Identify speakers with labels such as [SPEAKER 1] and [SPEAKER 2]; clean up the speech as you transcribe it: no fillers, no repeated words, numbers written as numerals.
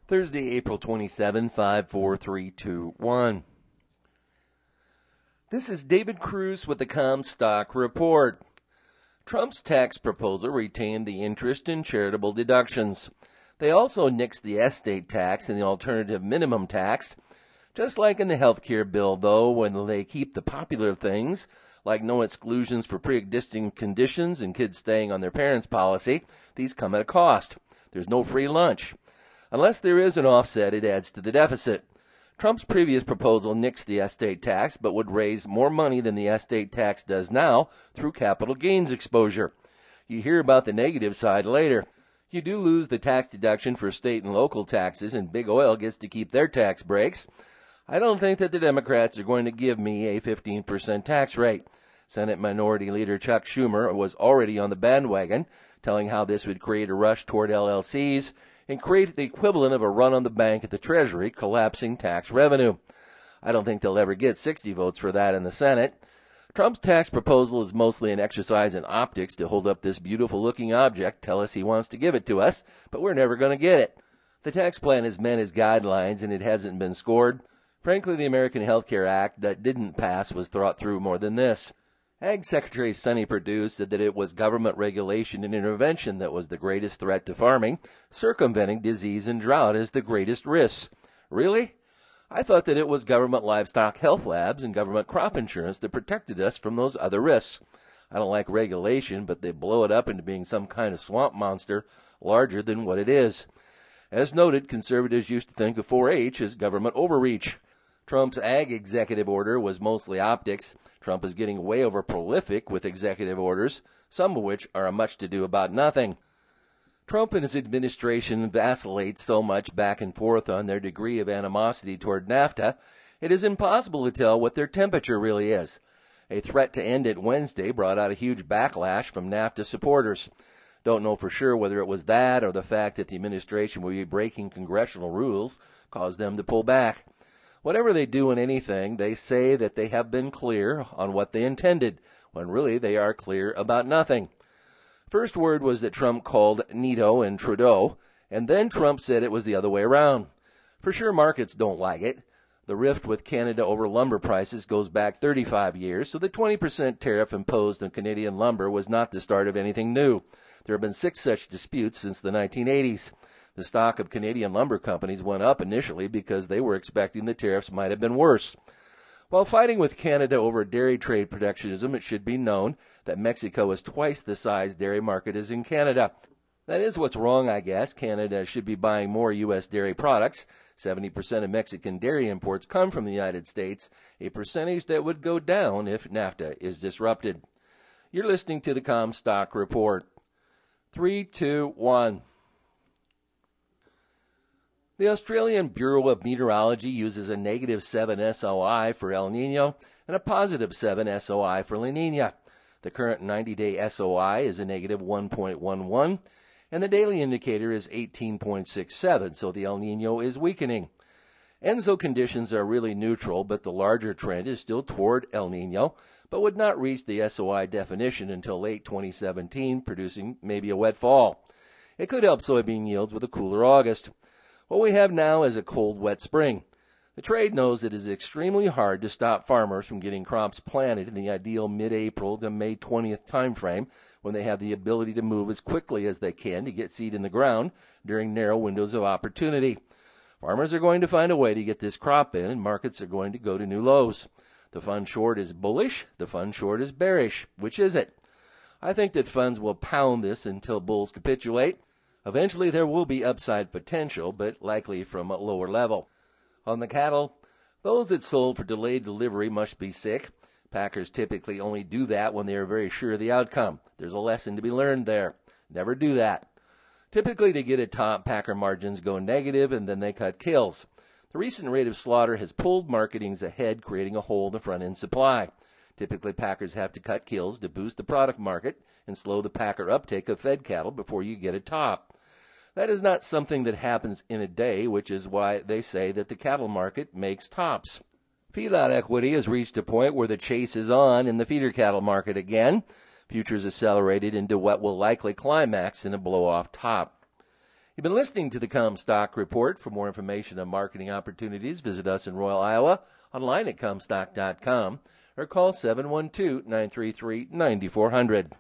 [SPEAKER 1] Thursday, April 27, 54321. This is David Cruz with the Comstock Report. Trump's tax proposal retained the interest and charitable deductions. They also nixed the estate tax and the alternative minimum tax. Just like in the health care bill, though, when they keep the popular things, like no exclusions for pre-existing conditions and kids staying on their parents' policy, these come at a cost. There's no free lunch. Unless there is an offset, it adds to the deficit. Trump's previous proposal nixed the estate tax, but would raise more money than the estate tax does now through capital gains exposure. You hear about the negative side later. You do lose the tax deduction for state and local taxes, and Big Oil gets to keep their tax breaks. I don't think that the Democrats are going to give me a 15% tax rate. Senate Minority Leader Chuck Schumer was already on the bandwagon, telling how this would create a rush toward LLCs and create the equivalent of a run on the bank at the Treasury, collapsing tax revenue. I don't think they'll ever get 60 votes for that in the Senate. Trump's tax proposal is mostly an exercise in optics to hold up this beautiful-looking object, tell us he wants to give it to us, but we're never going to get it. The tax plan is meant as guidelines, and it hasn't been scored. Frankly, the American Health Care Act that didn't pass was thought through more than this. Ag Secretary Sonny Perdue said that it was government regulation and intervention that was the greatest threat to farming, circumventing disease and drought as the greatest risks. Really? I thought that it was government livestock health labs and government crop insurance that protected us from those other risks. I don't like regulation, but they blow it up into being some kind of swamp monster larger than what it is. As noted, conservatives used to think of 4-H as government overreach. Trump's ag executive order was mostly optics. Trump is getting way over prolific with executive orders, some of which are a much to do about nothing. Trump and his administration vacillate so much back and forth on their degree of animosity toward NAFTA, it is impossible to tell what their temperature really is. A threat to end it Wednesday brought out a huge backlash from NAFTA supporters. Don't know for sure whether it was that or the fact that the administration will be breaking congressional rules caused them to pull back. Whatever they do in anything, they say that they have been clear on what they intended, when really they are clear about nothing. First word was that Trump called Neato and Trudeau, and then Trump said it was the other way around. For sure, markets don't like it. The rift with Canada over lumber prices goes back 35 years, so the 20% tariff imposed on Canadian lumber was not the start of anything new. There have been 6 such disputes since the 1980s. The stock of Canadian lumber companies went up initially because they were expecting the tariffs might have been worse. While fighting with Canada over dairy trade protectionism, it should be known that Mexico is twice the size dairy market as in Canada. That is what's wrong, I guess. Canada should be buying more U.S. dairy products. 70% of Mexican dairy imports come from the United States, a percentage that would go down if NAFTA is disrupted. You're listening to the Comstock Report. 3, 2, 1. The Australian Bureau of Meteorology uses a -7 SOI for El Nino and a +7 SOI for La Nina. The current 90-day SOI is a -1.11, and the daily indicator is 18.67, so the El Nino is weakening. ENSO conditions are really neutral, but the larger trend is still toward El Nino, but would not reach the SOI definition until late 2017, producing maybe a wet fall. It could help soybean yields with a cooler August. What we have now is a cold, wet spring. The trade knows it is extremely hard to stop farmers from getting crops planted in the ideal mid-April to May 20th timeframe, when they have the ability to move as quickly as they can to get seed in the ground during narrow windows of opportunity. Farmers are going to find a way to get this crop in, and markets are going to go to new lows. The fund short is bullish, the fund short is bearish. Which is it? I think that funds will pound this until bulls capitulate. Eventually there will be upside potential, but likely from a lower level. On the cattle, those that sold for delayed delivery must be sick. Packers typically only do that when they are very sure of the outcome. There's a lesson to be learned there. Never do that. Typically to get a top, packer margins go negative and then they cut kills. The recent rate of slaughter has pulled marketings ahead, creating a hole in the front-end supply. Typically, packers have to cut kills to boost the product market and slow the packer uptake of fed cattle before you get a top. That is not something that happens in a day, which is why they say that the cattle market makes tops. Feedlot equity has reached a point where the chase is on in the feeder cattle market again. Futures accelerated into what will likely climax in a blow-off top. You've been listening to the Comstock Report. For more information on marketing opportunities, visit us in Royal, Iowa, online at Comstock.com, or call 712-933-9400.